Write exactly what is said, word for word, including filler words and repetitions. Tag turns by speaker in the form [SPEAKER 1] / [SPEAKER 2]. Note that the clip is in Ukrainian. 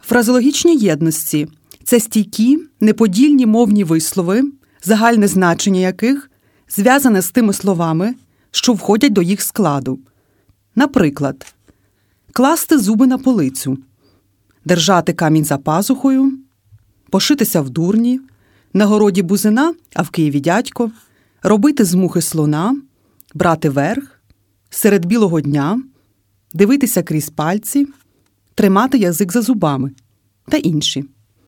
[SPEAKER 1] Фразеологічні єдності – це стійкі, неподільні мовні вислови, загальне значення яких зв'язане з тими словами, що входять до їх складу. Наприклад, класти зуби на полицю, держати камінь за пазухою, пошитися в дурні, на городі бузина, а в Києві дядько, робити з мухи слона, брати верх, серед білого дня, дивитися крізь пальці, тримати язик за зубами та інші.